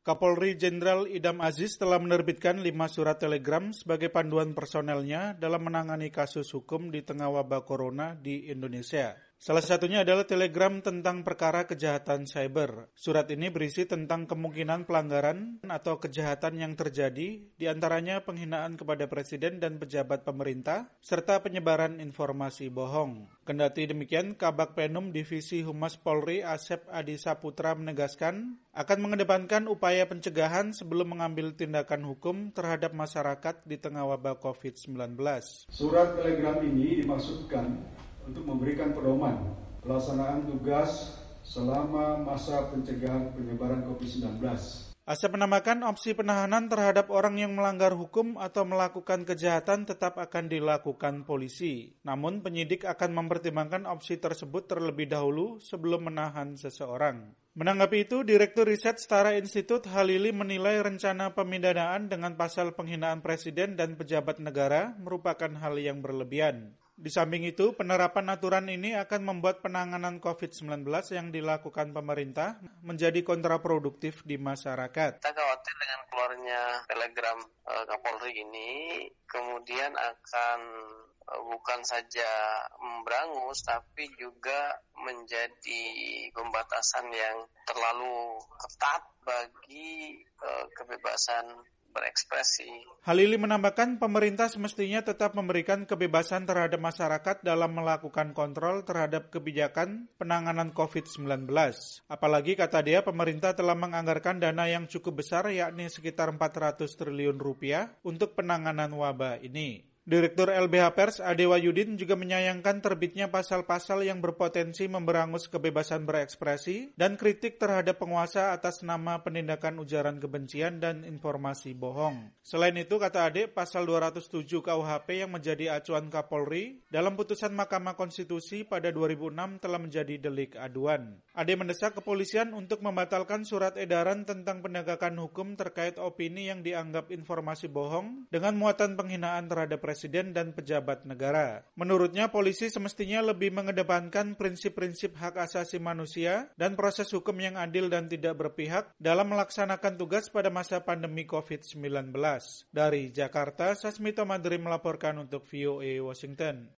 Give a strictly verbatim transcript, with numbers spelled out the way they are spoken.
Kapolri Jenderal Idam Aziz telah menerbitkan lima surat telegram sebagai panduan personelnya dalam menangani kasus hukum di tengah wabah corona di Indonesia. Salah satunya adalah telegram tentang perkara kejahatan cyber. Surat ini berisi tentang kemungkinan pelanggaran atau kejahatan yang terjadi, diantaranya penghinaan kepada presiden dan pejabat pemerintah, serta penyebaran informasi bohong. Kendati demikian, Kabag Penum Divisi Humas Polri Asep Adi Saputra menegaskan akan mengedepankan upaya pencegahan sebelum mengambil tindakan hukum terhadap masyarakat di tengah wabah covid sembilan belas. Surat telegram ini dimaksudkan untuk memberikan pedoman pelaksanaan tugas selama masa pencegahan penyebaran covid sembilan belas. Asep menambahkan opsi penahanan terhadap orang yang melanggar hukum atau melakukan kejahatan tetap akan dilakukan polisi. Namun penyidik akan mempertimbangkan opsi tersebut terlebih dahulu sebelum menahan seseorang. Menanggapi itu, Direktur Riset Setara Institut Halili menilai rencana pemindanaan dengan pasal penghinaan presiden dan pejabat negara merupakan hal yang berlebihan. Di samping itu, penerapan aturan ini akan membuat penanganan covid sembilan belas yang dilakukan pemerintah menjadi kontraproduktif di masyarakat. Kita khawatir dengan keluarnya telegram uh, Kapolri ini kemudian akan uh, bukan saja memberangus, tapi juga menjadi pembatasan yang terlalu ketat bagi uh, kebebasan berekspresi. Halili menambahkan pemerintah semestinya tetap memberikan kebebasan terhadap masyarakat dalam melakukan kontrol terhadap kebijakan penanganan covid sembilan belas. Apalagi kata dia pemerintah telah menganggarkan dana yang cukup besar yakni sekitar empat ratus triliun rupiah untuk penanganan wabah ini. Direktur L B H Pers Ade Wahyudin juga menyayangkan terbitnya pasal-pasal yang berpotensi memberangus kebebasan berekspresi dan kritik terhadap penguasa atas nama penindakan ujaran kebencian dan informasi bohong. Selain itu, kata Ade, pasal dua ratus tujuh K U H P yang menjadi acuan Kapolri dalam putusan Mahkamah Konstitusi pada dua ribu enam telah menjadi delik aduan. Ade mendesak kepolisian untuk membatalkan surat edaran tentang penegakan hukum terkait opini yang dianggap informasi bohong dengan muatan penghinaan terhadap presiden Presiden dan pejabat negara. Menurutnya, polisi semestinya lebih mengedepankan prinsip-prinsip hak asasi manusia dan proses hukum yang adil dan tidak berpihak dalam melaksanakan tugas pada masa pandemi covid sembilan belas. Dari Jakarta, Sasmito Madri melaporkan untuk V O A Washington.